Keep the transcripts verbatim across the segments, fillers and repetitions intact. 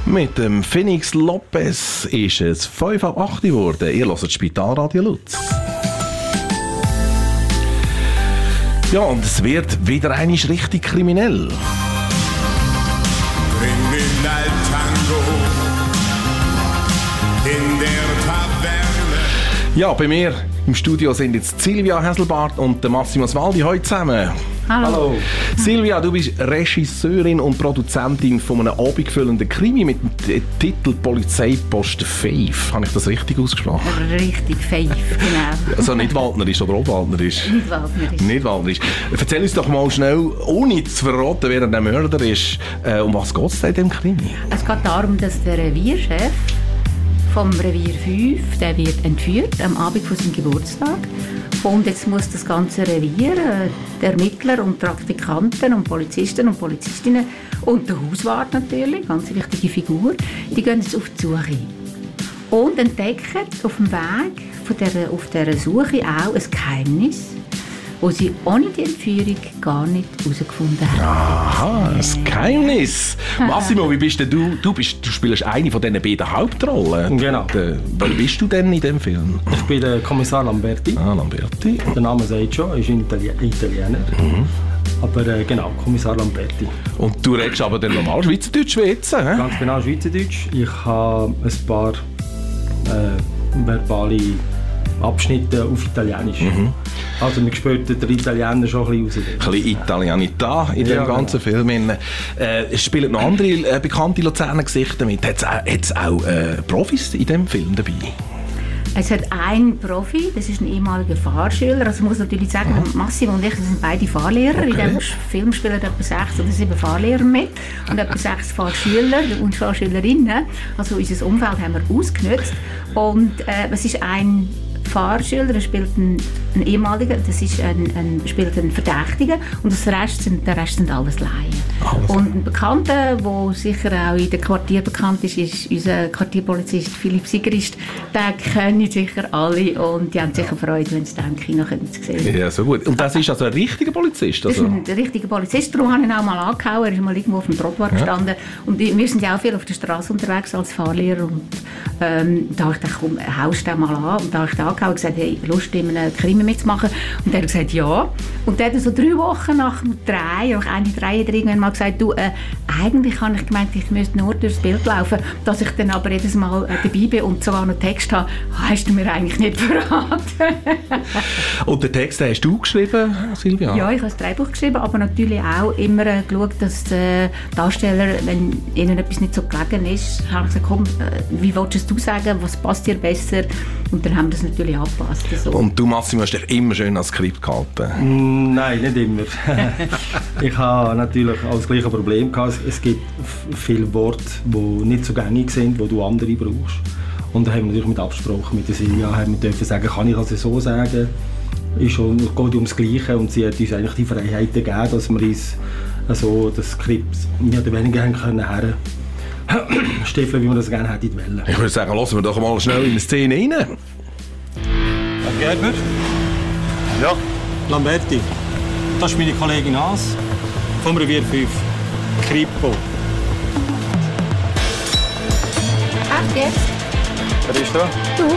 Mit dem Phoenix Lopez ist es fünf ab acht geworden. Ihr hört Spitalradio Lutz. Ja, und es wird wieder einmal richtig kriminell. Kriminal Tango in der Taverne. Ja, bei mir im Studio sind jetzt Silvia Häselbart und der Massimo Svaldi heute zusammen. Hallo. Hallo. Silvia, du bist Regisseurin und Produzentin von einem abendfüllenden Krimi mit dem Titel Polizeiposten fünf. Habe ich das richtig ausgesprochen? Richtig, fünf, genau. Also nicht waldnerisch oder obwaldnerisch? Nicht waldnerisch. Nicht waldnerisch. Erzähl uns doch mal schnell, ohne zu verraten, wer der Mörder ist, äh, um was geht es in diesem Krimi? Es geht darum, dass der Revierchef vom Revier fünf, der wird entführt am Abend von seinem Geburtstag. Und jetzt muss das ganze Revier, äh, der Ermittler und Praktikanten und Polizisten und Polizistinnen und der Hauswart natürlich, ganz wichtige Figur, die gehen jetzt auf die Suche. Und entdecken auf dem Weg von der, auf dieser Suche auch ein Geheimnis, wo sie ohne die Entführung gar nicht herausgefunden haben. Aha, ein Geheimnis. Massimo, wie bist denn du? Du, bist, du spielst eine von diesen beiden Hauptrollen. Genau. De, wer bist du denn in diesem Film? Ich bin der Kommissar Lamberti. Ah, Lamberti. Der Name sagt schon, er ist Itali- Italiener. Mhm. Aber äh, genau, Kommissar Lamberti. Und du redest aber dann normal Schweizerdeutsch wie jetzt, hä? Ganz genau Schweizerdeutsch. Ich habe ein paar äh, verbale Abschnitte auf Italienisch. Mhm. Also man spürt den Italiener schon ein bisschen raus. Ein bisschen Italianità in ja, dem ganzen genau. Film. Äh, es spielen noch andere äh, bekannte Luzerner Gesichter mit. Hat es auch, auch äh, Profis in diesem Film dabei? Es hat einen Profi, das ist ein ehemaliger Fahrschüler. Also ich muss natürlich sagen, mhm. Massimo und ich sind beide Fahrlehrer. Okay. In diesem Film spielen etwa sechs oder sieben Fahrlehrer mit und etwa sechs Fahrschüler und Fahrschülerinnen. Also unser Umfeld haben wir ausgenutzt. Und äh, es ist ein Fahrschüler, er spielt einen, einen ehemaligen, das ist ein, ein, spielt einen Verdächtigen und das Rest sind, der Rest sind alles Laien. Alles. Und ein Bekannter, der sicher auch in dem Quartier bekannt ist, ist unser Quartierpolizist Philipp Sigrist. Den kennen sicher alle und die haben sicher Freude, wenn sie den im Kino sehen können. Ja, so gut. Und das ist also ein richtiger Polizist? Also? Das ist ein richtiger Polizist, darum habe ich ihn auch mal angehauen. Er ist mal irgendwo auf dem Trottoir gestanden. Ja. Und wir sind ja auch viel auf der Straße unterwegs als Fahrlehrer und ähm, da habe ich gedacht, komm, haust den mal an. Und da habe ich den angehaucht und gesagt, hey, Lust, in einem Krimi mitzumachen? Und er hat gesagt, ja. Und der hat so drei Wochen nach dem Drei, nach Ende drei, irgendwann mal gesagt, du, äh, eigentlich habe ich gemeint, ich müsste nur durchs Bild laufen, dass ich dann aber jedes Mal äh, dabei bin und sogar noch Text habe, hast du mir eigentlich nicht verraten. Und den Text hast du geschrieben, Silvia? Ja, ich habe das Drehbuch geschrieben, aber natürlich auch immer äh, geschaut, dass äh, Darsteller, wenn ihnen etwas nicht so gelegen ist, habe ich gesagt, komm, äh, wie willst du sagen, was passt dir besser? Und dann haben wir das natürlich angepasst. Also. Und du, Massimo, hast dich immer schön ans Skript gehalten? Nein, nicht immer. Ich habe natürlich auch das gleiche Problem gehabt. Es gibt viele Worte, die nicht so gängig sind, die du andere brauchst. Und da haben wir natürlich mit Absprachen mit der Silvia haben wir dürfen sagen, kann ich also so sagen? Ist schon, es geht ums Gleiche und sie hat uns eigentlich die Freiheit gegeben, dass wir uns also das Skript mehr oder weniger haben können her Stefan, wie man das gerne hätte wollen. Ich würde sagen, lassen wir doch mal schnell in die Szene rein. Herr Gerber? Ja? Lamberti. Das ist meine Kollegin Haas vom Revier fünf. Kripo. Ach, jetzt? Wer ist da? Du.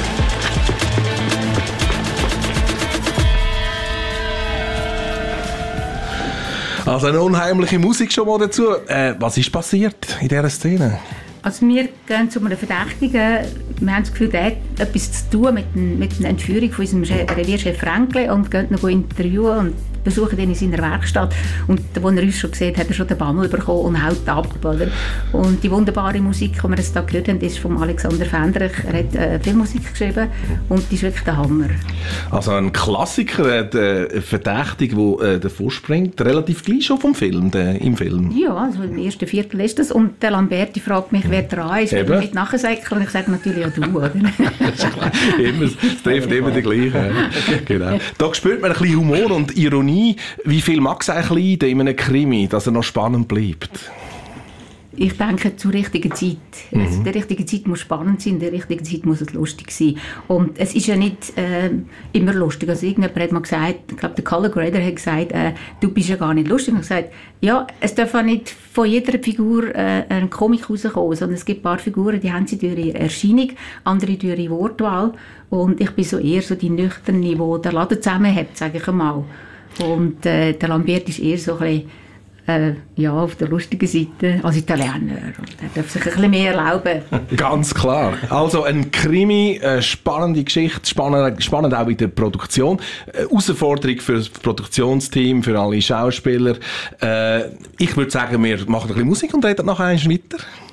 Also eine unheimliche Musik schon mal dazu. Äh, was ist passiert in dieser Szene? Also wir gehen zu einem Verdächtigen. Wir haben das Gefühl, der hat etwas zu tun mit, den, mit der Entführung von unserem Revierchef Fränkle und gehen ihn interviewen und besuchen ihn in seiner Werkstatt. Und als er uns schon sieht, hat er schon den Bammel bekommen und haut ab. Oder? Und die wunderbare Musik, die wir jetzt hier gehört haben, ist von Alexander Fendrich. Er hat äh, Filmmusik geschrieben und die ist wirklich der Hammer. Also ein Klassiker, der Verdächtige, der äh, davor springt, relativ gleich schon vom Film, der, im Film. Ja, also im ersten Viertel ist das. Und der Lamberti fragt mich, wer dran ist, wenn er mit nachsäckeln. Und ich sage natürlich ja du, oder? immer, es trifft immer die gleichen. Genau. Da spürt man ein bisschen Humor und Ironie. Wie viel mag es eigentlich in einem Krimi, dass er noch spannend bleibt? Ich denke, zur richtigen Zeit. Mhm. Also, die richtige Zeit muss spannend sein, die richtige Zeit muss es lustig sein. Und es ist ja nicht äh, immer lustig. Also irgendjemand hat mal gesagt, ich glaube, der Color Grader hat gesagt, äh, du bist ja gar nicht lustig. Und ich habe gesagt, ja, es darf auch nicht von jeder Figur äh, ein Comic rauskommen, sondern es gibt ein paar Figuren, die haben sie durch ihre Erscheinung, andere durch ihre Wortwahl. Und ich bin so eher so die Nüchterne, die den Laden zusammenhält, sage ich einmal. Und äh, der Lambert ist eher so ein bisschen, äh, ja, auf der lustigen Seite als Italiener. Und er darf sich ein bisschen mehr erlauben. Ganz klar. Also ein Krimi, eine spannende Geschichte, spannend, spannend auch in der Produktion. Eine Herausforderung für das Produktionsteam, für alle Schauspieler. Äh, ich würde sagen, wir machen ein bisschen Musik und reden nachher weiter.